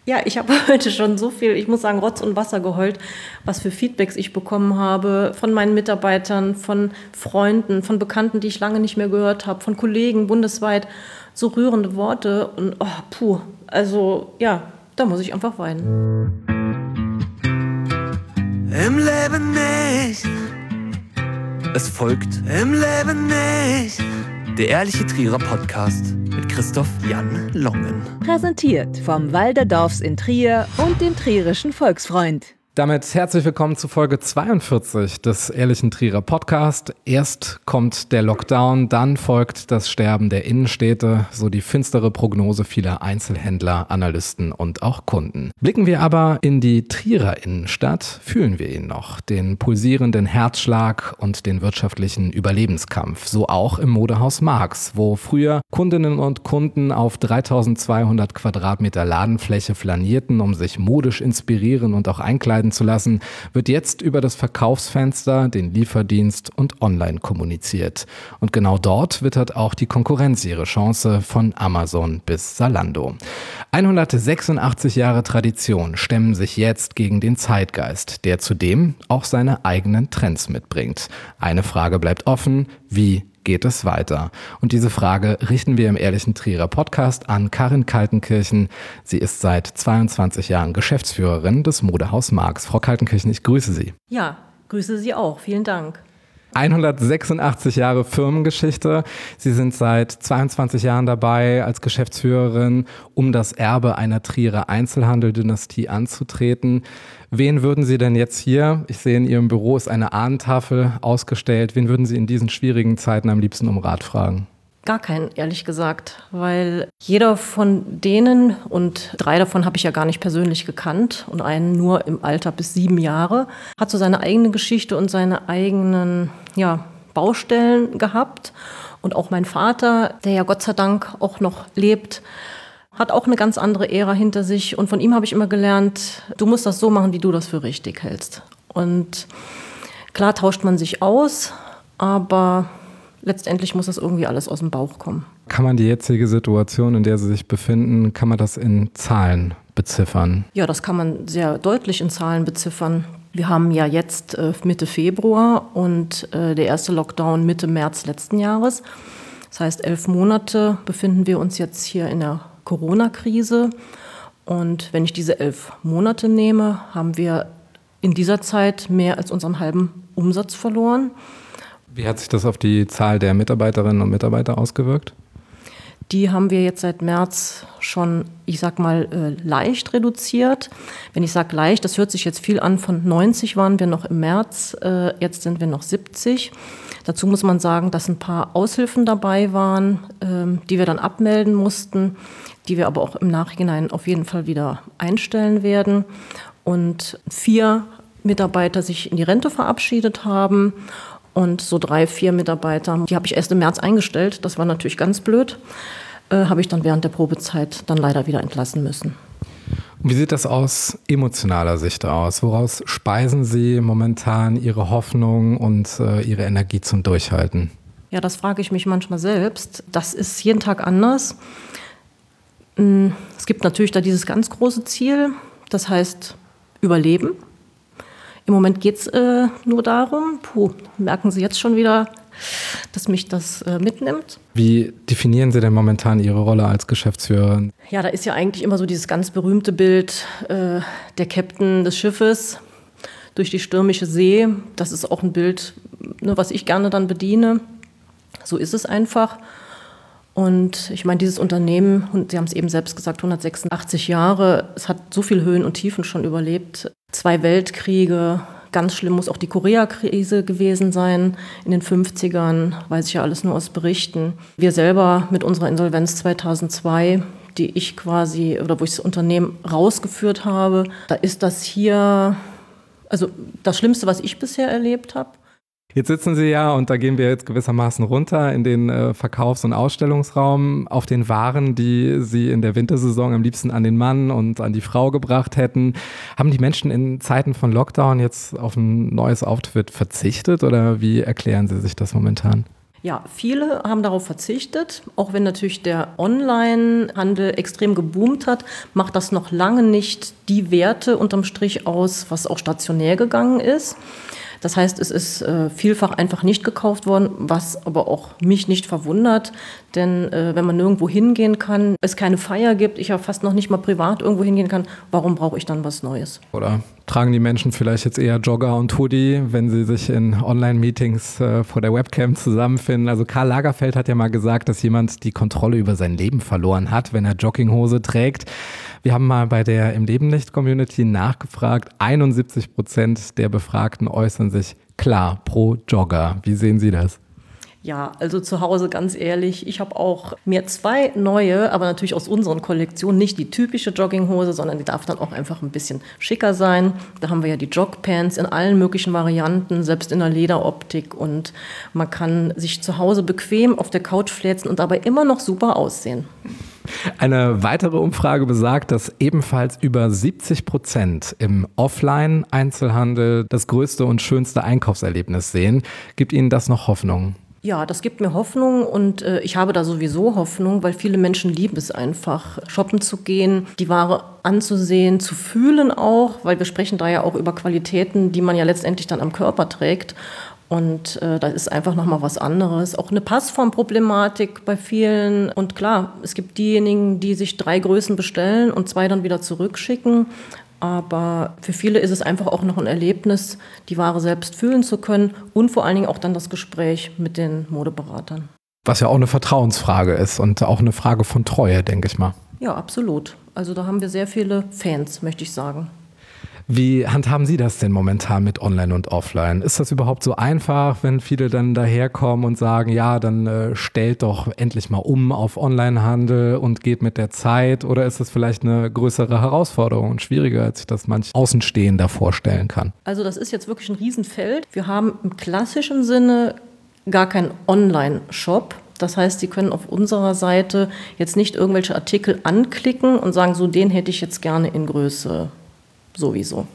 Ja, ich habe heute schon so viel, ich muss sagen, Rotz und Wasser geheult, was für Feedbacks ich bekommen habe von meinen Mitarbeitern, von Freunden, von Bekannten, die ich lange nicht mehr gehört habe, von Kollegen bundesweit. So rührende Worte und also ja, da muss ich einfach weinen. Im Leben nicht. Es folgt Im Leben nicht. der Ehrliche Trierer Podcast mit Christoph Jan Longen. Präsentiert vom Walderdorfs in Trier und dem Trierischen Volksfreund. Damit herzlich willkommen zu Folge 42 des Ehrlichen Trierer Podcast. Erst kommt der Lockdown, dann folgt das Sterben der Innenstädte, so die finstere Prognose vieler Einzelhändler, Analysten und auch Kunden. Blicken wir aber in die Trierer Innenstadt, fühlen wir ihn noch, den pulsierenden Herzschlag und den wirtschaftlichen Überlebenskampf. So auch im Modehaus Marx, wo früher Kundinnen und Kunden auf 3200 Quadratmeter Ladenfläche flanierten, um sich modisch inspirieren und auch einkleiden zu lassen, wird jetzt über das Verkaufsfenster, den Lieferdienst und online kommuniziert. Und genau dort wittert auch die Konkurrenz ihre Chance von Amazon bis Zalando. 186 Jahre Tradition stemmen sich jetzt gegen den Zeitgeist, der zudem auch seine eigenen Trends mitbringt. Eine Frage bleibt offen: Wie geht es weiter? Und diese Frage richten wir im Ehrlichen Trierer Podcast an Karin Kaltenkirchen. Sie ist seit 22 Jahren Geschäftsführerin des Modehaus Marx. Frau Kaltenkirchen, ich grüße Sie. Ja, grüße Sie auch. Vielen Dank. 186 Jahre Firmengeschichte. Sie sind seit 22 Jahren dabei als Geschäftsführerin, um das Erbe einer Trierer Einzelhandeldynastie anzutreten. Wen würden Sie denn jetzt hier, ich sehe in Ihrem Büro ist eine Ahnentafel ausgestellt, wen würden Sie in diesen schwierigen Zeiten am liebsten um Rat fragen? Gar keinen, ehrlich gesagt, weil jeder von denen, und 3 davon habe ich ja gar nicht persönlich gekannt und einen nur im Alter bis 7 Jahre, hat so seine eigene Geschichte und seine eigenen Baustellen gehabt. Und auch mein Vater, der ja Gott sei Dank auch noch lebt, hat auch eine ganz andere Ära hinter sich. Und von ihm habe ich immer gelernt, du musst das so machen, wie du das für richtig hältst. Und klar tauscht man sich aus, aber letztendlich muss das irgendwie alles aus dem Bauch kommen. Kann man die jetzige Situation, in der Sie sich befinden, kann man das in Zahlen beziffern? Ja, das kann man sehr deutlich in Zahlen beziffern. Wir haben ja jetzt Mitte Februar und der erste Lockdown Mitte März letzten Jahres. Das heißt, 11 Monate befinden wir uns jetzt hier in der Corona-Krise. Und wenn ich diese 11 Monate nehme, haben wir in dieser Zeit mehr als unseren halben Umsatz verloren. Wie hat sich das auf die Zahl der Mitarbeiterinnen und Mitarbeiter ausgewirkt? Die haben wir jetzt seit März schon, ich sag mal, leicht reduziert. Wenn ich sage leicht, das hört sich jetzt viel an, von 90 waren wir noch im März, jetzt sind wir noch 70. Dazu muss man sagen, dass ein paar Aushilfen dabei waren, die wir dann abmelden mussten, die wir aber auch im Nachhinein auf jeden Fall wieder einstellen werden. Und 4 Mitarbeiter sich in die Rente verabschiedet haben. Und so 3, 4 Mitarbeiter, die habe ich erst im März eingestellt. Das war natürlich ganz blöd. Habe ich dann während der Probezeit dann leider wieder entlassen müssen. Wie sieht das aus emotionaler Sicht aus? Woraus speisen Sie momentan Ihre Hoffnung und Ihre Energie zum Durchhalten? Ja, das frage ich mich manchmal selbst. Das ist jeden Tag anders. Es gibt natürlich da dieses ganz große Ziel, das heißt Überleben. Im Moment geht es nur darum, merken Sie jetzt schon wieder, dass mich das mitnimmt. Wie definieren Sie denn momentan Ihre Rolle als Geschäftsführerin? Ja, da ist ja eigentlich immer so dieses ganz berühmte Bild, der Captain des Schiffes durch die stürmische See. Das ist auch ein Bild, was ich gerne dann bediene. So ist es einfach. Und ich meine, dieses Unternehmen, und Sie haben es eben selbst gesagt, 186 Jahre, es hat so viel Höhen und Tiefen schon überlebt. 2 Weltkriege, ganz schlimm muss auch die Korea-Krise gewesen sein in den 50ern, weiß ich ja alles nur aus Berichten. Wir selber mit unserer Insolvenz 2002, die ich quasi, oder wo ich das Unternehmen rausgeführt habe, da ist das hier, also das Schlimmste, was ich bisher erlebt habe. Jetzt sitzen Sie ja, und da gehen wir jetzt gewissermaßen runter in den Verkaufs- und Ausstellungsraum, auf den Waren, die Sie in der Wintersaison am liebsten an den Mann und an die Frau gebracht hätten. Haben die Menschen in Zeiten von Lockdown jetzt auf ein neues Outfit verzichtet oder wie erklären Sie sich das momentan? Ja, viele haben darauf verzichtet. Auch wenn natürlich der Online-Handel extrem geboomt hat, macht das noch lange nicht die Werte unterm Strich aus, was auch stationär gegangen ist. Das heißt, es ist vielfach einfach nicht gekauft worden, was aber auch mich nicht verwundert. Denn wenn man nirgendwo hingehen kann, es keine Feier gibt, ich ja fast noch nicht mal privat irgendwo hingehen kann, warum brauche ich dann was Neues? Oder tragen die Menschen vielleicht jetzt eher Jogger und Hoodie, wenn sie sich in Online-Meetings vor der Webcam zusammenfinden? Also Karl Lagerfeld hat ja mal gesagt, dass jemand die Kontrolle über sein Leben verloren hat, wenn er Jogginghose trägt. Wir haben mal bei der Im Leben nicht Community nachgefragt. 71% der Befragten äußern sich klar pro Jogger. Wie sehen Sie das? Ja, also zu Hause ganz ehrlich, ich habe auch mir 2 neue, aber natürlich aus unseren Kollektionen, nicht die typische Jogginghose, sondern die darf dann auch einfach ein bisschen schicker sein. Da haben wir ja die Jogpants in allen möglichen Varianten, selbst in der Lederoptik, und man kann sich zu Hause bequem auf der Couch fläzen und dabei immer noch super aussehen. Eine weitere Umfrage besagt, dass ebenfalls über 70% im Offline-Einzelhandel das größte und schönste Einkaufserlebnis sehen. Gibt Ihnen das noch Hoffnung? Ja, das gibt mir Hoffnung, und ich habe da sowieso Hoffnung, weil viele Menschen lieben es einfach, shoppen zu gehen, die Ware anzusehen, zu fühlen auch, weil wir sprechen da ja auch über Qualitäten, die man ja letztendlich dann am Körper trägt. Und da ist einfach nochmal was anderes. Auch eine Passformproblematik bei vielen. Und klar, es gibt diejenigen, die sich 3 Größen bestellen und 2 dann wieder zurückschicken. Aber für viele ist es einfach auch noch ein Erlebnis, die Ware selbst fühlen zu können und vor allen Dingen auch dann das Gespräch mit den Modeberatern. Was ja auch eine Vertrauensfrage ist und auch eine Frage von Treue, denke ich mal. Ja, absolut. Also da haben wir sehr viele Fans, möchte ich sagen. Wie handhaben Sie das denn momentan mit Online und Offline? Ist das überhaupt so einfach, wenn viele dann daherkommen und sagen, ja, dann stellt doch endlich mal um auf Onlinehandel und geht mit der Zeit? Oder ist das vielleicht eine größere Herausforderung und schwieriger, als sich das manch Außenstehender vorstellen kann? Also das ist jetzt wirklich ein Riesenfeld. Wir haben im klassischen Sinne gar keinen Online-Shop. Das heißt, Sie können auf unserer Seite jetzt nicht irgendwelche Artikel anklicken und sagen, so den hätte ich jetzt gerne in Größe sowieso.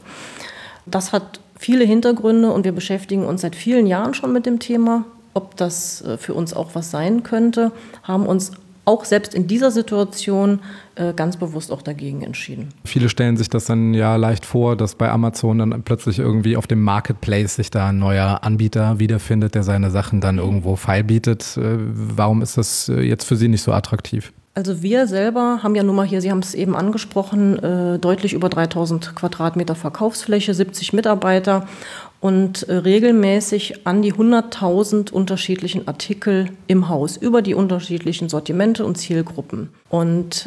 Das hat viele Hintergründe und wir beschäftigen uns seit vielen Jahren schon mit dem Thema. Ob das für uns auch was sein könnte, haben uns auch selbst in dieser Situation ganz bewusst auch dagegen entschieden. Viele stellen sich das dann ja leicht vor, dass bei Amazon dann plötzlich irgendwie auf dem Marketplace sich da ein neuer Anbieter wiederfindet, der seine Sachen dann irgendwo feilbietet. Warum ist das jetzt für Sie nicht so attraktiv? Also wir selber haben ja nun mal hier, Sie haben es eben angesprochen, deutlich über 3000 Quadratmeter Verkaufsfläche, 70 Mitarbeiter und regelmäßig an die 100.000 unterschiedlichen Artikel im Haus über die unterschiedlichen Sortimente und Zielgruppen. Und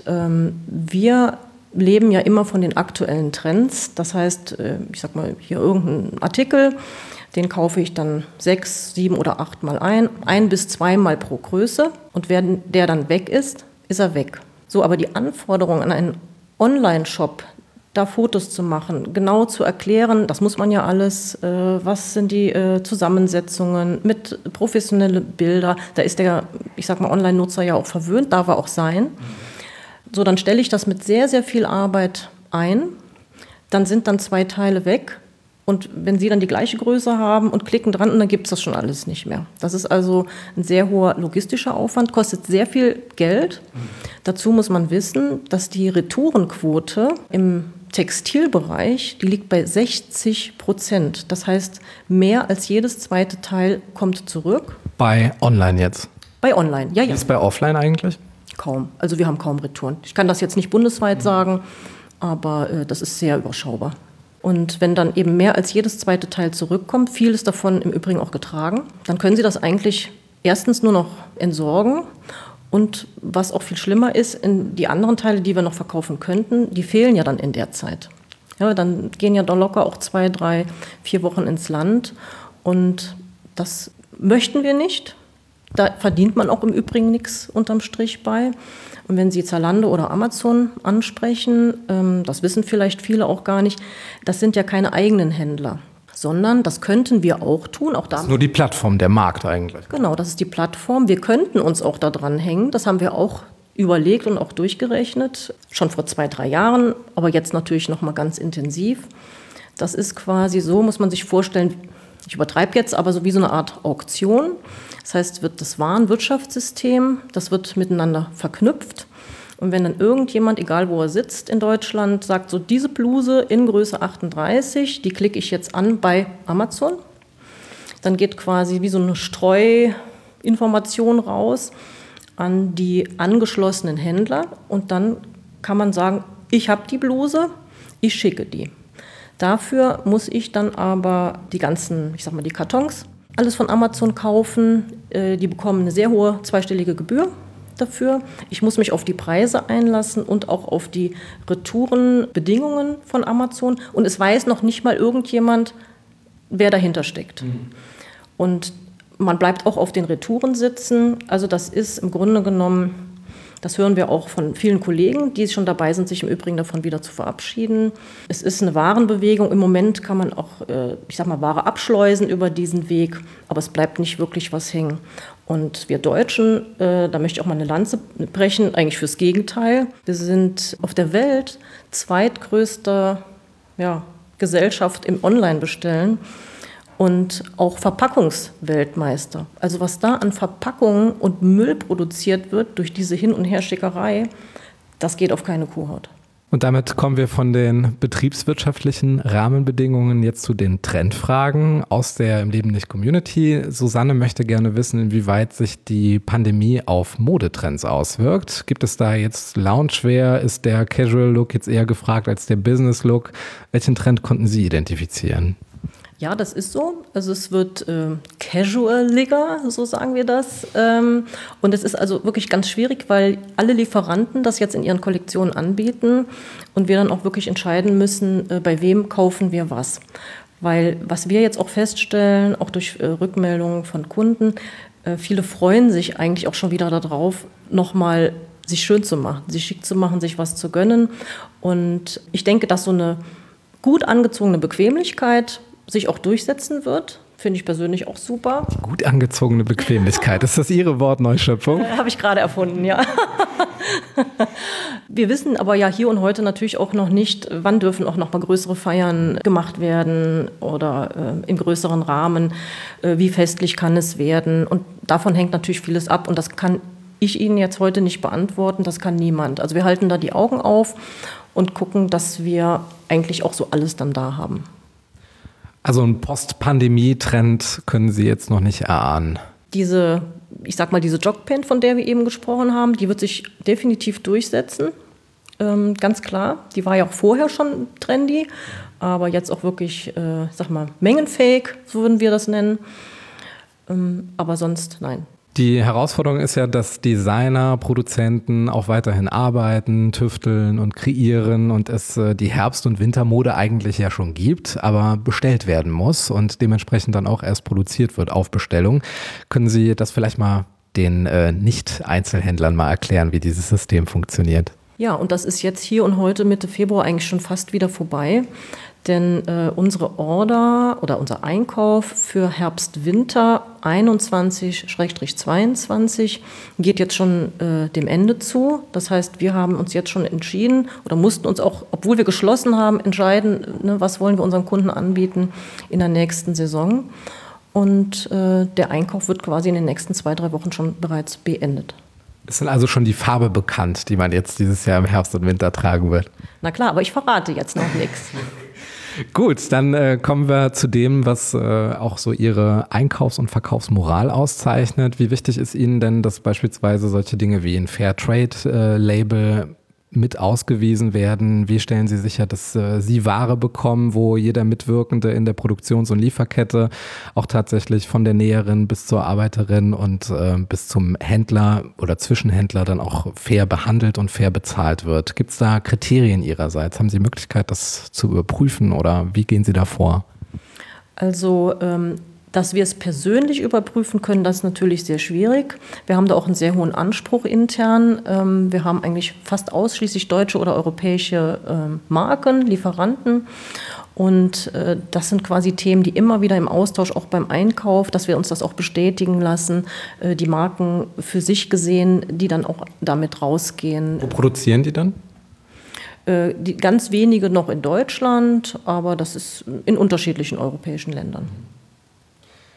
wir leben ja immer von den aktuellen Trends. Das heißt, ich sag mal, hier irgendein Artikel, den kaufe ich dann 6, 7 oder 8 Mal ein bis 2 Mal pro Größe. Und wenn der dann weg ist er weg. So, aber die Anforderung an einen Online-Shop, da Fotos zu machen, genau zu erklären, das muss man ja alles, was sind die Zusammensetzungen mit professionellen Bilder, da ist der, ich sag mal, Online-Nutzer ja auch verwöhnt, darf er auch sein. So, dann stelle ich das mit sehr, sehr viel Arbeit ein, dann sind dann 2 Teile weg. Und wenn Sie dann die gleiche Größe haben und klicken dran, und dann gibt es das schon alles nicht mehr. Das ist also ein sehr hoher logistischer Aufwand, kostet sehr viel Geld. Dazu muss man wissen, dass die Retourenquote im Textilbereich, die liegt bei 60%. Das heißt, mehr als jedes zweite Teil kommt zurück. Bei Online jetzt? Bei Online, ja. Wie ist bei Offline eigentlich? Kaum. Also wir haben kaum Retouren. Ich kann das jetzt nicht bundesweit sagen, aber das ist sehr überschaubar. Und wenn dann eben mehr als jedes zweite Teil zurückkommt, vieles davon im Übrigen auch getragen, dann können Sie das eigentlich erstens nur noch entsorgen. Und was auch viel schlimmer ist, in die anderen Teile, die wir noch verkaufen könnten, die fehlen ja dann in der Zeit. Ja, dann gehen ja da locker auch 2, 3, 4 Wochen ins Land. Und das möchten wir nicht. Da verdient man auch im Übrigen nichts unterm Strich bei. Und wenn Sie Zalando oder Amazon ansprechen, das wissen vielleicht viele auch gar nicht, das sind ja keine eigenen Händler, sondern das könnten wir auch tun. Auch da. Das ist nur die Plattform, der Markt eigentlich. Genau, das ist die Plattform. Wir könnten uns auch da dran hängen. Das haben wir auch überlegt und auch durchgerechnet, schon vor 2, 3 Jahren, aber jetzt natürlich noch mal ganz intensiv. Das ist quasi so, muss man sich vorstellen, ich übertreibe jetzt, aber so wie so eine Art Auktion. Das heißt, wird das Warenwirtschaftssystem, das wird miteinander verknüpft. Und wenn dann irgendjemand, egal wo er sitzt in Deutschland, sagt, so diese Bluse in Größe 38, die klicke ich jetzt an bei Amazon, dann geht quasi wie so eine Streuinformation raus an die angeschlossenen Händler und dann kann man sagen, ich habe die Bluse, ich schicke die. Dafür muss ich dann aber die ganzen, ich sag mal die Kartons, alles von Amazon kaufen. Die bekommen eine sehr hohe zweistellige Gebühr dafür. Ich muss mich auf die Preise einlassen und auch auf die Retourenbedingungen von Amazon. Und es weiß noch nicht mal irgendjemand, wer dahinter steckt. Und man bleibt auch auf den Retouren sitzen. Also das ist im Grunde genommen, das hören wir auch von vielen Kollegen, die schon dabei sind, sich im Übrigen davon wieder zu verabschieden. Es ist eine Warenbewegung. Im Moment kann man auch, ich sag mal, Ware abschleusen über diesen Weg, aber es bleibt nicht wirklich was hängen. Und wir Deutschen, da möchte ich auch mal eine Lanze brechen, eigentlich fürs Gegenteil. Wir sind auf der Welt zweitgrößte Gesellschaft im Online-Bestellen. Und auch Verpackungsweltmeister. Also was da an Verpackungen und Müll produziert wird durch diese Hin- und Herschickerei, das geht auf keine Kuhhaut. Und damit kommen wir von den betriebswirtschaftlichen Rahmenbedingungen jetzt zu den Trendfragen aus der Im Leben nicht Community. Susanne möchte gerne wissen, inwieweit sich die Pandemie auf Modetrends auswirkt. Gibt es da jetzt Loungewear? Ist der Casual Look jetzt eher gefragt als der Business Look? Welchen Trend konnten Sie identifizieren? Ja, das ist so. Also es wird casualiger, so sagen wir das. Und es ist also wirklich ganz schwierig, weil alle Lieferanten das jetzt in ihren Kollektionen anbieten und wir dann auch wirklich entscheiden müssen, bei wem kaufen wir was. Weil was wir jetzt auch feststellen, auch durch Rückmeldungen von Kunden, viele freuen sich eigentlich auch schon wieder darauf, nochmal sich schön zu machen, sich schick zu machen, sich was zu gönnen. Und ich denke, dass so eine gut angezogene Bequemlichkeit sich auch durchsetzen wird, finde ich persönlich auch super. Gut angezogene Bequemlichkeit, ist das Ihre Wortneuschöpfung? Habe ich gerade erfunden, ja. Wir wissen aber ja hier und heute natürlich auch noch nicht, wann dürfen auch noch mal größere Feiern gemacht werden oder im größeren Rahmen, wie festlich kann es werden. Und davon hängt natürlich vieles ab und das kann ich Ihnen jetzt heute nicht beantworten, das kann niemand. Also wir halten da die Augen auf und gucken, dass wir eigentlich auch so alles dann da haben. Also einen Post-Pandemie-Trend können Sie jetzt noch nicht erahnen. Diese Jogpant, von der wir eben gesprochen haben, die wird sich definitiv durchsetzen, ganz klar. Die war ja auch vorher schon trendy, aber jetzt auch wirklich, mengenfähig, so würden wir das nennen. Aber sonst nein. Die Herausforderung ist ja, dass Designer, Produzenten auch weiterhin arbeiten, tüfteln und kreieren und es die Herbst- und Wintermode eigentlich ja schon gibt, aber bestellt werden muss und dementsprechend dann auch erst produziert wird auf Bestellung. Können Sie das vielleicht mal den Nicht-Einzelhändlern mal erklären, wie dieses System funktioniert? Ja, und das ist jetzt hier und heute Mitte Februar eigentlich schon fast wieder vorbei. Denn unsere Order oder unser Einkauf für Herbst-Winter 21/22 geht jetzt schon dem Ende zu. Das heißt, wir haben uns jetzt schon entschieden oder mussten uns auch, obwohl wir geschlossen haben, entscheiden, was wollen wir unseren Kunden anbieten in der nächsten Saison. Und der Einkauf wird quasi in den nächsten 2-3 Wochen schon bereits beendet. Ist denn also schon die Farbe bekannt, die man jetzt dieses Jahr im Herbst und Winter tragen wird? Na klar, aber ich verrate jetzt noch nichts. Gut, dann kommen wir zu dem, was auch so Ihre Einkaufs- und Verkaufsmoral auszeichnet. Wie wichtig ist Ihnen denn, dass beispielsweise solche Dinge wie ein Fairtrade-Label mit ausgewiesen werden? Wie stellen Sie sicher, dass Sie Ware bekommen, wo jeder Mitwirkende in der Produktions- und Lieferkette auch tatsächlich von der Näherin bis zur Arbeiterin und bis zum Händler oder Zwischenhändler dann auch fair behandelt und fair bezahlt wird? Gibt es da Kriterien Ihrerseits? Haben Sie Möglichkeit, das zu überprüfen oder wie gehen Sie da vor? Also dass wir es persönlich überprüfen können, das ist natürlich sehr schwierig. Wir haben da auch einen sehr hohen Anspruch intern. Wir haben eigentlich fast ausschließlich deutsche oder europäische Marken, Lieferanten. Und das sind quasi Themen, die immer wieder im Austausch, auch beim Einkauf, dass wir uns das auch bestätigen lassen, die Marken für sich gesehen, die dann auch damit rausgehen. Wo produzieren die dann? Die ganz wenige noch in Deutschland, aber das ist in unterschiedlichen europäischen Ländern.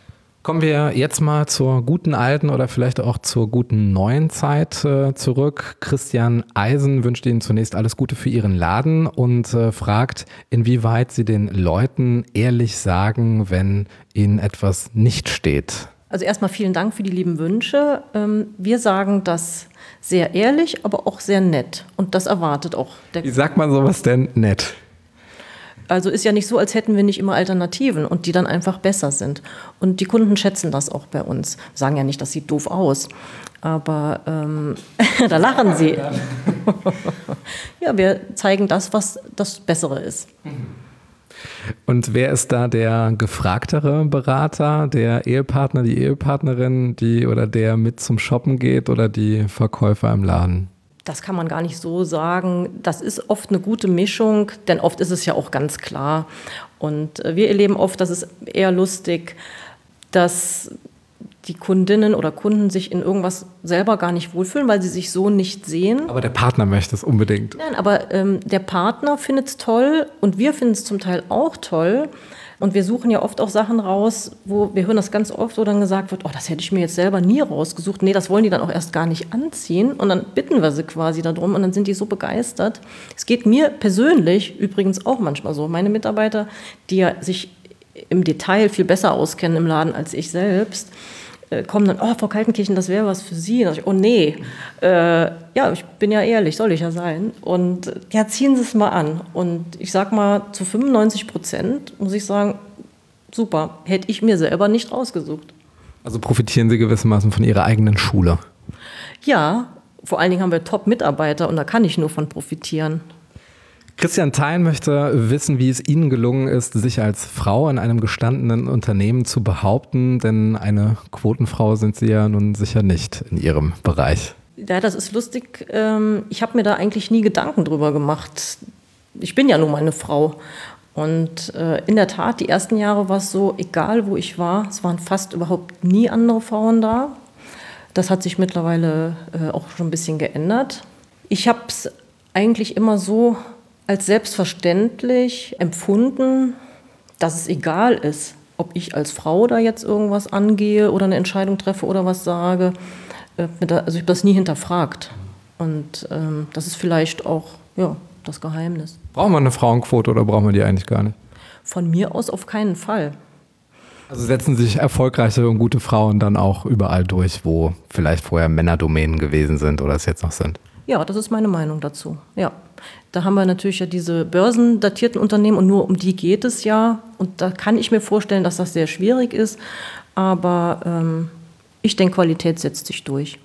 Kommen wir jetzt mal zur guten alten oder vielleicht auch zur guten neuen Zeit zurück. Christian Eisen wünscht Ihnen zunächst alles Gute für Ihren Laden und fragt, inwieweit Sie den Leuten ehrlich sagen, wenn Ihnen etwas nicht steht. Also erstmal vielen Dank für die lieben Wünsche. Wir sagen das sehr ehrlich, aber auch sehr nett. Und das erwartet auch der Wie sagt man sowas denn nett? Also ist ja nicht so, als hätten wir nicht immer Alternativen und die dann einfach besser sind. Und die Kunden schätzen das auch bei uns. Wir sagen ja nicht, das sieht doof aus, aber da lachen sie. Ja, wir zeigen das, was das Bessere ist. Und wer ist da der gefragtere Berater, der Ehepartner, die Ehepartnerin, oder der mit zum Shoppen geht oder die Verkäufer im Laden? Das kann man gar nicht so sagen. Das ist oft eine gute Mischung, denn oft ist es ja auch ganz klar. Und wir erleben oft, das ist eher lustig, dass die Kundinnen oder Kunden sich in irgendwas selber gar nicht wohlfühlen, weil sie sich so nicht sehen. Aber der Partner möchte es unbedingt. Nein, aber der Partner findet es toll und wir finden es zum Teil auch toll. Und wir suchen ja oft auch Sachen raus, wo wir hören das ganz oft, wo dann gesagt wird, oh, das hätte ich mir jetzt selber nie rausgesucht. Nee, das wollen die dann auch erst gar nicht anziehen. Und dann bitten wir sie quasi darum und dann sind die so begeistert. Es geht mir persönlich übrigens auch manchmal so. Meine Mitarbeiter, die ja sich im Detail viel besser auskennen im Laden als ich selbst, kommen dann, oh, Frau Kaltenkirchen, das wäre was für Sie. Da sag ich, oh nee, ja, ich bin ja ehrlich, soll ich ja sein. Und ja, ziehen Sie es mal an. Und ich sag mal, zu 95% muss ich sagen, super, hätte ich mir selber nicht rausgesucht. Also profitieren Sie gewissermaßen von Ihrer eigenen Schule? Ja, vor allen Dingen haben wir Top-Mitarbeiter und da kann ich nur von profitieren. Christian Thein möchte wissen, wie es Ihnen gelungen ist, sich als Frau in einem gestandenen Unternehmen zu behaupten, denn eine Quotenfrau sind Sie ja nun sicher nicht in Ihrem Bereich. Ja, das ist lustig. Ich habe mir da eigentlich nie Gedanken drüber gemacht. Ich bin ja nun mal eine Frau. Und in der Tat, die ersten Jahre war es so, egal wo ich war, es waren fast überhaupt nie andere Frauen da. Das hat sich mittlerweile auch schon ein bisschen geändert. Ich habe es eigentlich immer so als selbstverständlich empfunden, dass es egal ist, ob ich als Frau da jetzt irgendwas angehe oder eine Entscheidung treffe oder was sage. Also ich habe das nie hinterfragt. Und das ist vielleicht auch das Geheimnis. Brauchen wir eine Frauenquote oder brauchen wir die eigentlich gar nicht? Von mir aus auf keinen Fall. Also setzen sich erfolgreiche und gute Frauen dann auch überall durch, wo vielleicht vorher Männerdomänen gewesen sind oder es jetzt noch sind? Ja, das ist meine Meinung dazu. Ja, da haben wir natürlich ja diese börsendatierten Unternehmen und nur um die geht es ja. Und da kann ich mir vorstellen, dass das sehr schwierig ist. Aber ich denke, Qualität setzt sich durch.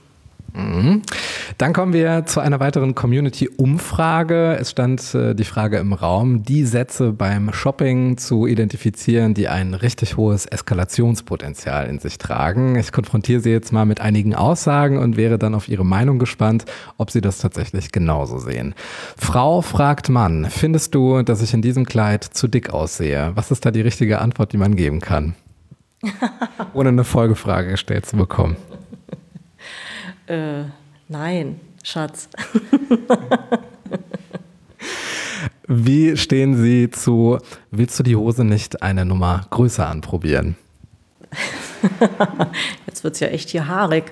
Dann kommen wir zu einer weiteren Community-Umfrage. Es stand die Frage im Raum, die Sätze beim Shopping zu identifizieren, die ein richtig hohes Eskalationspotenzial in sich tragen. Ich konfrontiere Sie jetzt mal mit einigen Aussagen und wäre dann auf Ihre Meinung gespannt, ob Sie das tatsächlich genauso sehen. Frau fragt Mann, findest du, dass ich in diesem Kleid zu dick aussehe? Was ist da die richtige Antwort, die man geben kann? Ohne eine Folgefrage gestellt zu bekommen. Nein, Schatz. Wie stehen Sie zu, willst du die Hose nicht eine Nummer größer anprobieren? Jetzt wird es ja echt hier haarig.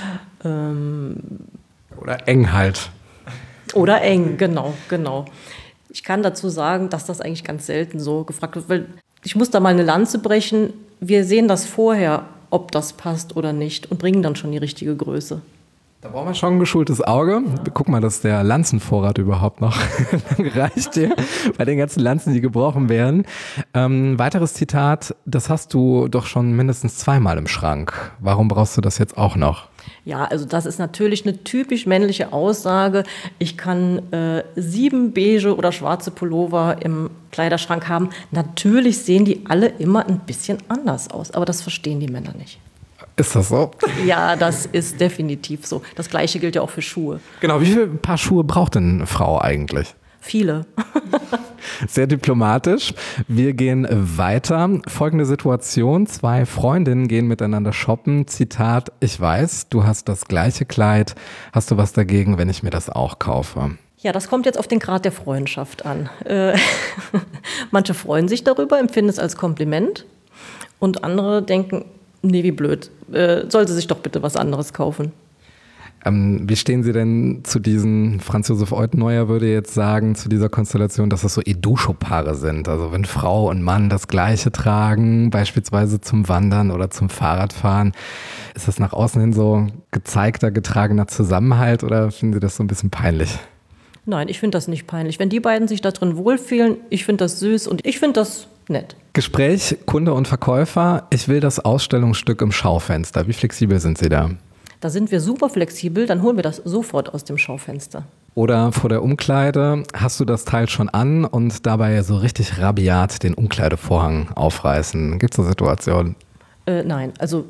Oder eng halt. Oder eng, genau. Ich kann dazu sagen, dass das eigentlich ganz selten so gefragt wird, weil ich muss da mal eine Lanze brechen. Wir sehen das vorher, ob das passt oder nicht und bringen dann schon die richtige Größe. Da brauchen wir schon ein geschultes Auge. Guck mal, dass der Lanzenvorrat überhaupt noch reicht hier bei den ganzen Lanzen, die gebrochen werden. Weiteres Zitat, das hast du doch schon mindestens 2-mal im Schrank. Warum brauchst du das jetzt auch noch? Ja, also das ist natürlich eine typisch männliche Aussage. Ich kann 7 beige oder schwarze Pullover im Kleiderschrank haben. Natürlich sehen die alle immer ein bisschen anders aus, aber das verstehen die Männer nicht. Ist das so? Ja, das ist definitiv so. Das Gleiche gilt ja auch für Schuhe. Genau, wie viele Paar Schuhe braucht denn eine Frau eigentlich? Viele. Sehr diplomatisch. Wir gehen weiter. Folgende Situation. 2 Freundinnen gehen miteinander shoppen. Zitat, ich weiß, du hast das gleiche Kleid. Hast du was dagegen, wenn ich mir das auch kaufe? Ja, das kommt jetzt auf den Grad der Freundschaft an. Manche freuen sich darüber, empfinden es als Kompliment. Und andere denken, Nee, wie blöd. Soll sie sich doch bitte was anderes kaufen. Wie stehen Sie denn zu diesen, Franz Josef Eutheneuer würde jetzt sagen, zu dieser Konstellation, dass das so Educho-Paare sind? Also wenn Frau und Mann das Gleiche tragen, beispielsweise zum Wandern oder zum Fahrradfahren, ist das nach außen hin so gezeigter, getragener Zusammenhalt oder finden Sie das so ein bisschen peinlich? Nein, ich finde das nicht peinlich. Wenn die beiden sich da drin wohlfühlen, ich finde das süß und ich finde das nett. Gespräch, Kunde und Verkäufer. Ich will das Ausstellungsstück im Schaufenster. Wie flexibel sind Sie da? Da sind wir super flexibel, dann holen wir das sofort aus dem Schaufenster. Oder vor der Umkleide, hast du das Teil schon an und dabei so richtig rabiat den Umkleidevorhang aufreißen? Gibt es eine Situation? Nein, also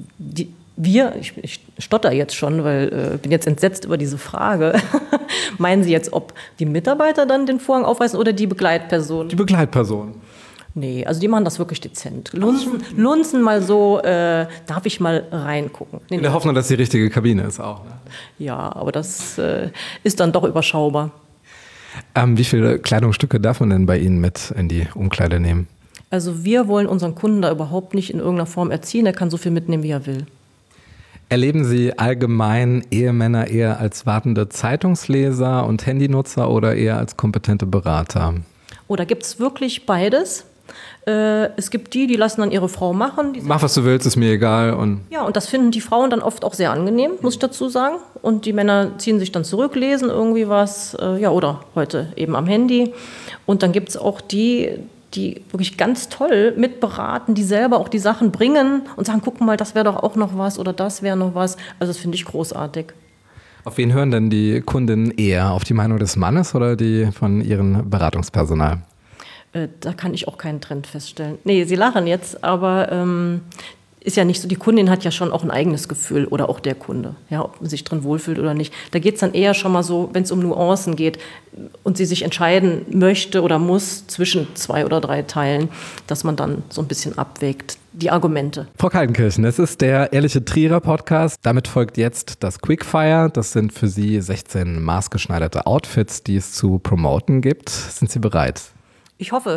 ich stotter jetzt schon, weil bin jetzt entsetzt über diese Frage. Meinen Sie jetzt, ob die Mitarbeiter dann den Vorhang aufreißen oder die Begleitperson? Die Begleitperson. Nee, also die machen das wirklich dezent. Lunzen mal so, darf ich mal reingucken. Nee, In der Hoffnung, dass die richtige Kabine ist auch. Ne? Ja, aber das ist dann doch überschaubar. Wie viele Kleidungsstücke darf man denn bei Ihnen mit in die Umkleide nehmen? Also wir wollen unseren Kunden da überhaupt nicht in irgendeiner Form erziehen. Er kann so viel mitnehmen, wie er will. Erleben Sie allgemein Ehemänner eher als wartende Zeitungsleser und Handynutzer oder eher als kompetente Berater? Oh, da gibt es wirklich beides. Es gibt die lassen dann ihre Frau machen. Mach, was du willst, ist mir egal. Und das finden die Frauen dann oft auch sehr angenehm, muss ich dazu sagen. Und die Männer ziehen sich dann zurück, lesen irgendwie was, oder heute eben am Handy. Und dann gibt es auch die wirklich ganz toll mitberaten, die selber auch die Sachen bringen und sagen, guck mal, das wäre doch auch noch was oder das wäre noch was. Also das finde ich großartig. Auf wen hören denn die Kundinnen eher? Auf die Meinung des Mannes oder die von ihrem Beratungspersonal? Da kann ich auch keinen Trend feststellen. Nee, Sie lachen jetzt, aber ist ja nicht so, die Kundin hat ja schon auch ein eigenes Gefühl oder auch der Kunde, ja, ob man sich drin wohlfühlt oder nicht. Da geht es dann eher schon mal so, wenn es um Nuancen geht und sie sich entscheiden möchte oder muss zwischen 2 oder 3 Teilen, dass man dann so ein bisschen abwägt, die Argumente. Frau Kaltenkirchen, es ist der Ehrliche Trierer Podcast. Damit folgt jetzt das Quickfire. Das sind für Sie 16 maßgeschneiderte Outfits, die es zu promoten gibt. Sind Sie bereit? Ich hoffe.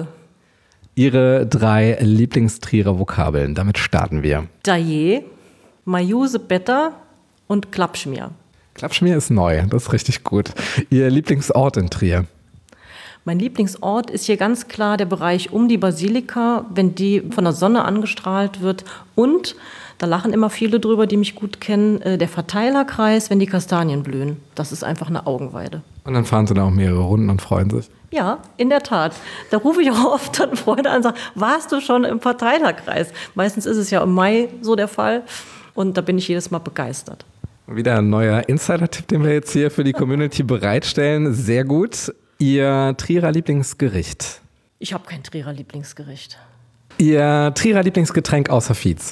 Ihre 3 Lieblingstrierer Vokabeln. Damit starten wir. Daje, Majuse Better und Klappschmier. Klappschmier ist neu, das ist richtig gut. Ihr Lieblingsort in Trier? Mein Lieblingsort ist hier ganz klar der Bereich um die Basilika, wenn die von der Sonne angestrahlt wird. Und, da lachen immer viele drüber, die mich gut kennen, der Verteilerkreis, wenn die Kastanien blühen. Das ist einfach eine Augenweide. Und dann fahren Sie da auch mehrere Runden und freuen sich? Ja, in der Tat. Da rufe ich auch oft dann Freunde an und sage, warst du schon im Verteilerkreis? Meistens ist es ja im Mai so der Fall und da bin ich jedes Mal begeistert. Wieder ein neuer Insider-Tipp, den wir jetzt hier für die Community bereitstellen. Sehr gut. Ihr Trierer Lieblingsgericht? Ich habe kein Trierer Lieblingsgericht. Ihr Trierer Lieblingsgetränk außer Fietz?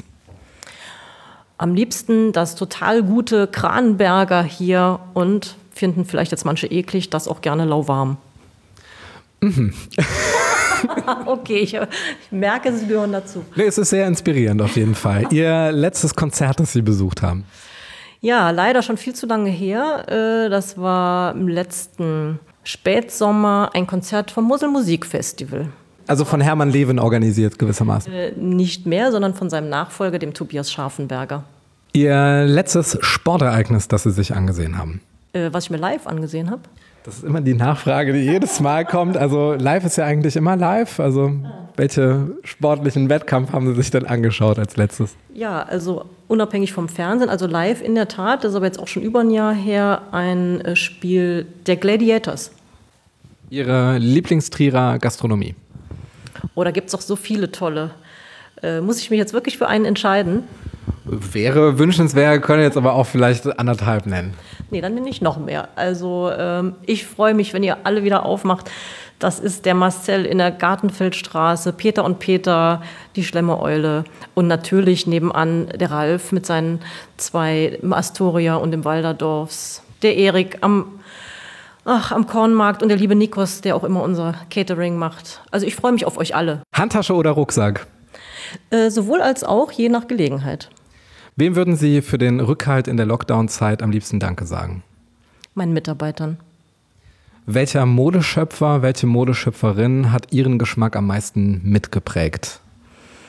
Am liebsten das total gute Kranenberger hier und finden vielleicht jetzt manche eklig, das auch gerne lauwarm. Mhm. Okay, ich merke, Sie gehören dazu. Nee, es ist sehr inspirierend auf jeden Fall. Ihr letztes Konzert, das Sie besucht haben? Ja, leider schon viel zu lange her. Das war im letzten Spätsommer ein Konzert vom Mosel Musikfestival. Also von Hermann Levin organisiert gewissermaßen? Nicht mehr, sondern von seinem Nachfolger, dem Tobias Scharfenberger. Ihr letztes Sportereignis, das Sie sich angesehen haben? Was ich mir live angesehen habe? Das ist immer die Nachfrage, die jedes Mal kommt. Also live ist ja eigentlich immer live. Also welche sportlichen Wettkampf haben Sie sich denn angeschaut als letztes? Ja, also unabhängig vom Fernsehen, also live in der Tat, das ist aber jetzt auch schon über ein Jahr her, ein Spiel der Gladiators. Ihre Lieblingstrierer Gastronomie? Oh, da gibt es auch so viele tolle. Muss ich mich jetzt wirklich für einen entscheiden? Wäre wünschenswert, können jetzt aber auch vielleicht 1,5 nennen. Nee, dann nenne ich noch mehr. Also ich freue mich, wenn ihr alle wieder aufmacht. Das ist der Marcel in der Gartenfeldstraße, Peter und Peter, die Schlemmereule und natürlich nebenan der Ralf mit seinen 2 im Astoria und im Walderdorfs, der Erik am Kornmarkt und der liebe Nikos, der auch immer unser Catering macht. Also ich freue mich auf euch alle. Handtasche oder Rucksack? Sowohl als auch, je nach Gelegenheit. Wem würden Sie für den Rückhalt in der Lockdown-Zeit am liebsten Danke sagen? Meinen Mitarbeitern. Welcher Modeschöpfer, welche Modeschöpferin hat Ihren Geschmack am meisten mitgeprägt?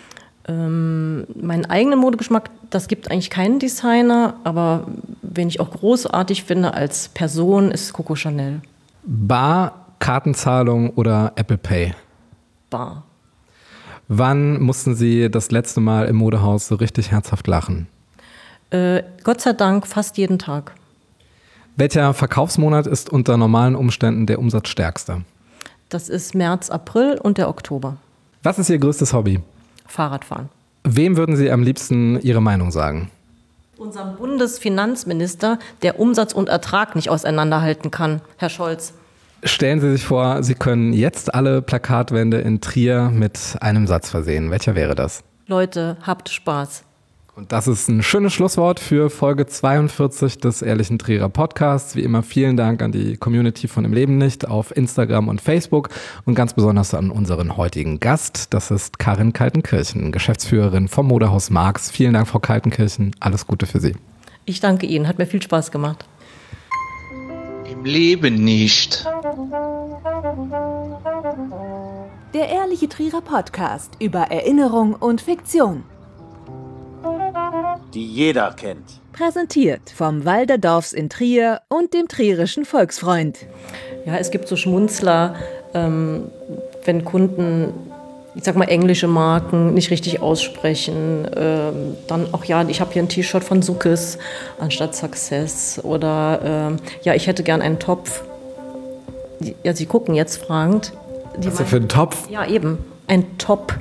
Meinen eigenen Modegeschmack, das gibt eigentlich keinen Designer, aber wen ich auch großartig finde als Person, ist Coco Chanel. Bar, Kartenzahlung oder Apple Pay? Bar. Wann mussten Sie das letzte Mal im Modehaus so richtig herzhaft lachen? Gott sei Dank fast jeden Tag. Welcher Verkaufsmonat ist unter normalen Umständen der umsatzstärkste? Das ist März, April und der Oktober. Was ist Ihr größtes Hobby? Fahrradfahren. Wem würden Sie am liebsten Ihre Meinung sagen? Unserem Bundesfinanzminister, der Umsatz und Ertrag nicht auseinanderhalten kann, Herr Scholz. Stellen Sie sich vor, Sie können jetzt alle Plakatwände in Trier mit einem Satz versehen. Welcher wäre das? Leute, habt Spaß. Und das ist ein schönes Schlusswort für Folge 42 des Ehrlichen Trierer Podcasts. Wie immer vielen Dank an die Community von Im Leben nicht auf Instagram und Facebook und ganz besonders an unseren heutigen Gast. Das ist Karin Kaltenkirchen, Geschäftsführerin vom Modehaus Marx. Vielen Dank, Frau Kaltenkirchen. Alles Gute für Sie. Ich danke Ihnen, hat mir viel Spaß gemacht. Im Leben nicht. Der Ehrliche Trierer Podcast über Erinnerung und Fiktion. Die jeder kennt. Präsentiert vom Walderdorfs in Trier und dem Trierischen Volksfreund. Ja, es gibt so Schmunzler, wenn Kunden, ich sag mal, englische Marken nicht richtig aussprechen. Dann auch, ja, ich habe hier ein T-Shirt von Sukkes anstatt Success. Oder, ja, ich hätte gern einen Topf. Ja, Sie gucken jetzt fragend. Was ist denn für ein Topf? Ja, eben, ein Top.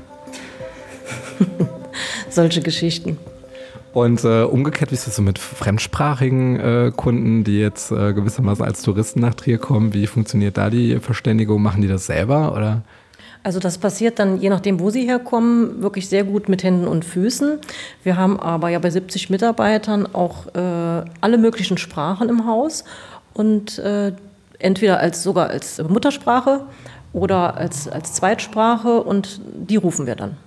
Solche Geschichten. Und umgekehrt, wie ist das so mit fremdsprachigen Kunden, die jetzt gewissermaßen als Touristen nach Trier kommen? Wie funktioniert da die Verständigung? Machen die das selber, oder? Also das passiert dann, je nachdem, wo sie herkommen, wirklich sehr gut mit Händen und Füßen. Wir haben aber ja bei 70 Mitarbeitern auch alle möglichen Sprachen im Haus und entweder sogar als Muttersprache oder als Zweitsprache und die rufen wir dann.